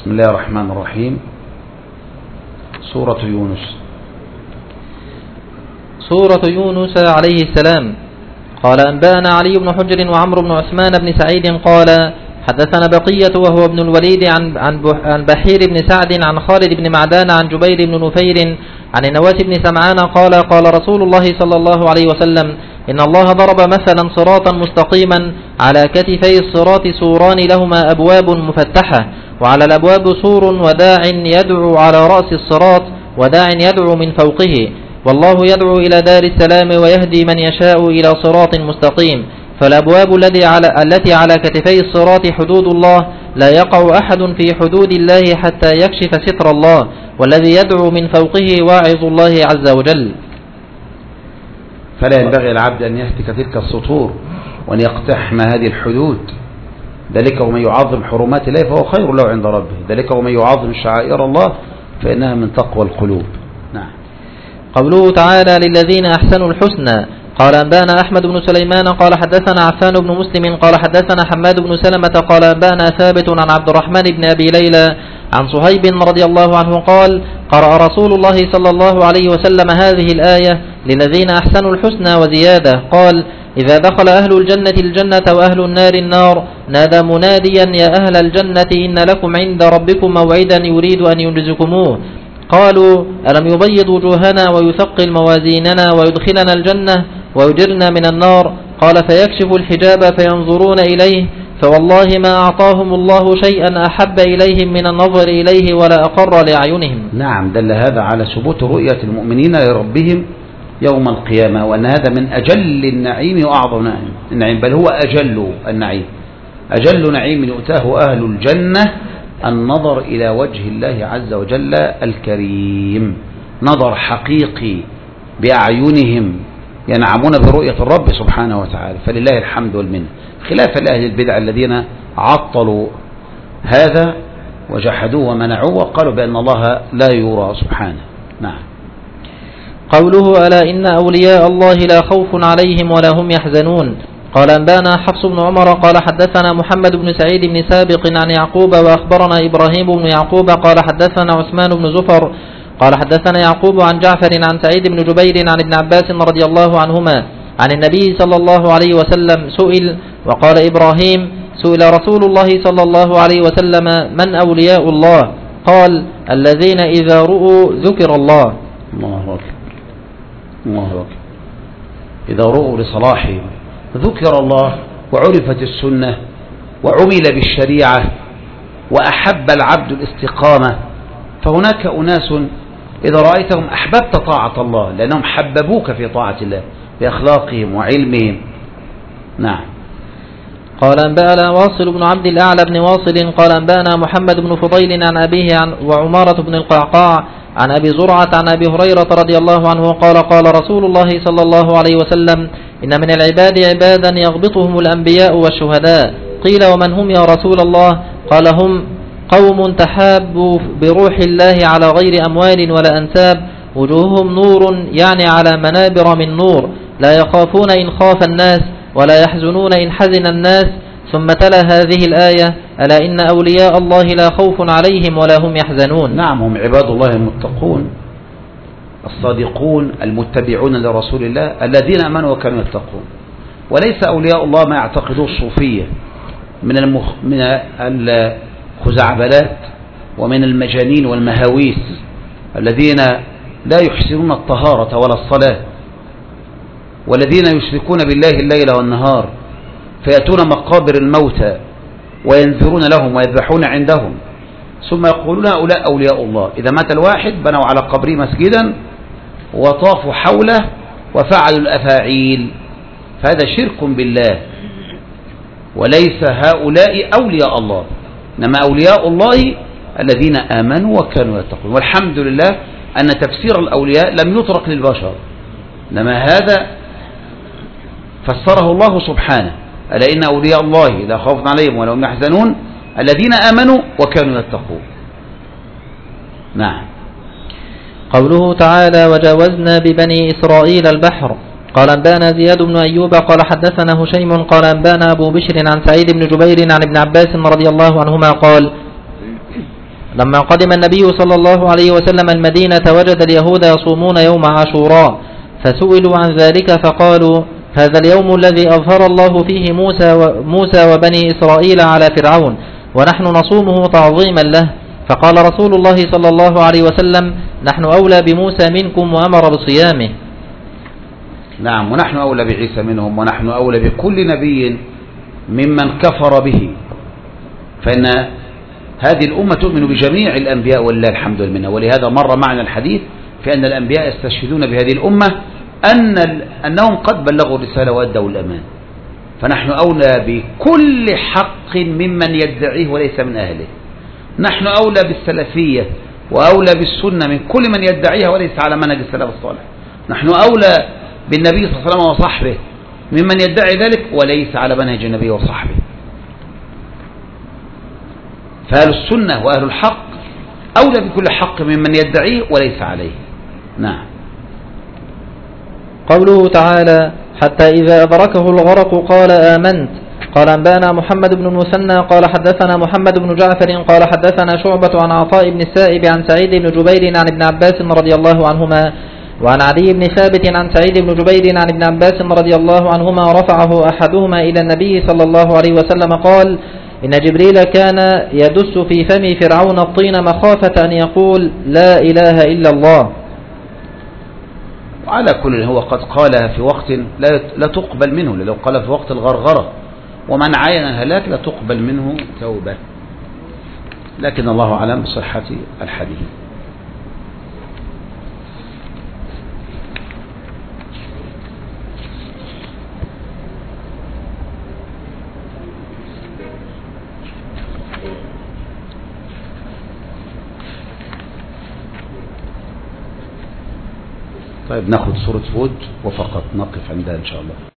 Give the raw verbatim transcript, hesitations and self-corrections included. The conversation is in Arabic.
بسم الله الرحمن الرحيم. سورة يونس. سورة يونس عليه السلام. قال أنبأنا علي بن حجر وعمرو بن عثمان بن سعيد قال حدثنا بقية وهو ابن الوليد عن عن بحير بن سعد عن خالد بن معدان عن جبير بن نفير عن النواس بن سمعان قال قال رسول الله صلى الله عليه وسلم إن الله ضرب مثلا صراطا مستقيما على كتفي الصراط سوران لهما أبواب مفتحة وعلى الأبواب سور وداع يدعو على رأس الصراط وداع يدعو من فوقه والله يدعو إلى دار السلام ويهدي من يشاء إلى صراط مستقيم. فالأبواب التي على, التي على كتفي الصراط حدود الله لا يقع أحد في حدود الله حتى يكشف ستر الله والذي يدعو من فوقه واعظ الله عز وجل. فلا ينبغي العبد أن يهتك تلك السطور وأن يقتحم هذه الحدود. ذلك ومن يعظم حرمات الله فهو خير له عند ربه. ذلك ومن يعظم شعائر الله فإنها من تقوى القلوب. نعم. قوله تعالى للذين أحسنوا الحسنى. قال أنبأنا أحمد بن سليمان قال حدثنا عفان بن مسلم قال حدثنا حماد بن سلمة قال أنبأنا ثابت عن عبد الرحمن بن أبي ليلى عن صهيب رضي الله عنه قال قرأ رسول الله صلى الله عليه وسلم هذه الآية للذين أحسنوا الحسنى وزيادة. قال إذا دخل أهل الجنة الجنة وأهل النار النار نادى مناديا يا أهل الجنة إن لكم عند ربكم موعدا يريد أن ينجزكموه. قالوا ألم يبيض وجوهنا ويثقل موازيننا ويدخلنا الجنة ويجرنا من النار؟ قال فيكشف الحجاب فينظرون إليه فوالله ما أعطاهم الله شيئا أحب إليهم من النظر إليه ولا أقر لأعينهم. نعم، دل هذا على ثبوت رؤية المؤمنين لربهم يوم القيامة وأن هذا من أجل النعيم وأعظم النعيم، بل هو أجل النعيم. أجل نعيم يؤتاه أهل الجنة النظر إلى وجه الله عز وجل الكريم، نظر حقيقي بأعينهم ينعمون برؤية الرب سبحانه وتعالى، فلله الحمد والمنة، خلافا لأهل البدع الذين عطلوا هذا وجحدوه ومنعوه وقالوا بأن الله لا يرى سبحانه. نعم. قوله ألا إن أولياء الله لا خوف عليهم ولا هم يحزنون. قال أنبانا حفص بن عمر قال حدثنا محمد بن سعيد بن سابق عن يعقوب وأخبرنا إبراهيم بن يعقوب قال حدثنا عثمان بن زفر قال حدثنا يعقوب عن جعفر عن سعيد بن جبير عن ابن عباس رضي الله عنهما عن النبي صلى الله عليه وسلم سئل وقال إبراهيم سئل رسول الله صلى الله عليه وسلم من أولياء الله؟ قال الذين إذا رؤوا ذكر الله. الله أكبر الله أكبر. إذا رؤوا لصلاحهم ذكر الله وعرفت السنة وعمل بالشريعة وأحب العبد الاستقامة، فهناك أناس إذا رأيتهم أحببت طاعة الله لأنهم حببوك في طاعة الله بأخلاقهم وعلمهم. نعم. قال أنبأنا واصل بن عبد الأعلى بن واصل قال أنبأنا محمد بن فضيل عن أبيه عن وعمارة بن القعقاع عن أبي زرعة عن أبي هريرة رضي الله عنه قال قال رسول الله صلى الله عليه وسلم إن من العباد عبادا يغبطهم الأنبياء والشهداء. قيل ومن هم يا رسول الله؟ قال هم قوم تحابوا بروح الله على غير أموال ولا أنساب وجوههم نور يعني على منابر من نور لا يخافون إن خاف الناس ولا يحزنون إن حزن الناس. ثم تلا هذه الآية ألا إن أولياء الله لا خوف عليهم ولا هم يحزنون. نعم، هم عباد الله المتقون الصادقون المتبعون لرسول الله الذين آمنوا وكانوا يتقون، وليس أولياء الله ما يعتقدوه الصوفية من المخ... من الخزعبلات ومن المجانين والمهاويس الذين لا يحسنون الطهارة ولا الصلاة والذين يشركون بالله الليل والنهار فيأتون مقابر الموتى وينذرون لهم ويذبحون عندهم ثم يقولون هؤلاء أولياء الله. إذا مات الواحد بنوا على قبره مسجدا وطافوا حوله وفعلوا الأفاعيل، فهذا شرك بالله وليس هؤلاء أولياء الله، إنما أولياء الله الذين آمنوا وكانوا يتقون. والحمد لله أن تفسير الأولياء لم يترك للبشر، إنما هذا فسره الله سبحانه ألا إن أولياء الله لا خوف عليهم ولا هم يحزنون الذين آمنوا وكانوا يتقون. نعم. قوله تعالى وجاوزنا ببني إسرائيل البحر. قال أنبانا زياد بن أيوب قال حدثنا هشيم قال أنبانا أبو بشر عن سعيد بن جبير عن ابن عباس رضي الله عنهما قال لما قدم النبي صلى الله عليه وسلم المدينة وجد اليهود يصومون يوم عاشوراء، فسئلوا عن ذلك فقالوا: هذا اليوم الذي أظهر الله فيه موسى, موسى وبني إسرائيل على فرعون، ونحن نصومه تعظيما له. فقال رسول الله صلى الله عليه وسلم: نحن أولى بموسى منكم، وأمر بصيامه. نعم، ونحن أولى بعيسى منهم، ونحن أولى بكل نبي ممن كفر به، فإن هذه الأمة تؤمن بجميع الأنبياء ولله الحمد والمنة. ولهذا مر معنا الحديث في أن الأنبياء يستشهدون بهذه الأمة أن أنهم قد بلغوا الرسالة وأدوا الأمان، فنحن أولى بكل حق ممن يدعيه وليس من أهله. نحن أولى بالسلفية وأولى بالسنة من كل من يدعيها وليس على منهج السلف الصالح. نحن أولى بالنبي صلى الله عليه وسلم وصحبه ممن يدعي ذلك وليس على منهج النبي وصحبه. فأهل السنة وأهل الحق أولى بكل حق ممن يدعيه وليس عليه. نعم. قوله تعالى: حتى إذا أدركه الغرق قال آمنت. قال أنبأنا محمد بن المثنى قال حدثنا محمد بن جعفر قال حدثنا شعبة عن عطاء بن السائب عن سعيد بن جبير عن ابن عباس رضي الله عنهما، وعن علي بن ثابت عن سعيد بن جبير عن ابن عباس رضي الله عنهما رفعه أحدهما إلى النبي صلى الله عليه وسلم قال: إن جبريل كان يدس في فم فرعون الطين مخافة أن يقول لا إله إلا الله. وعلى كل هو قد قالها في وقت لا لا تقبل منه، لو قال في وقت الغرغرة ومن عين هلاك لا تقبل منه توبة، لكن الله أعلم بصحة الحديث. طيب ناخذ سورة هود وفقط نقف عندها إن شاء الله.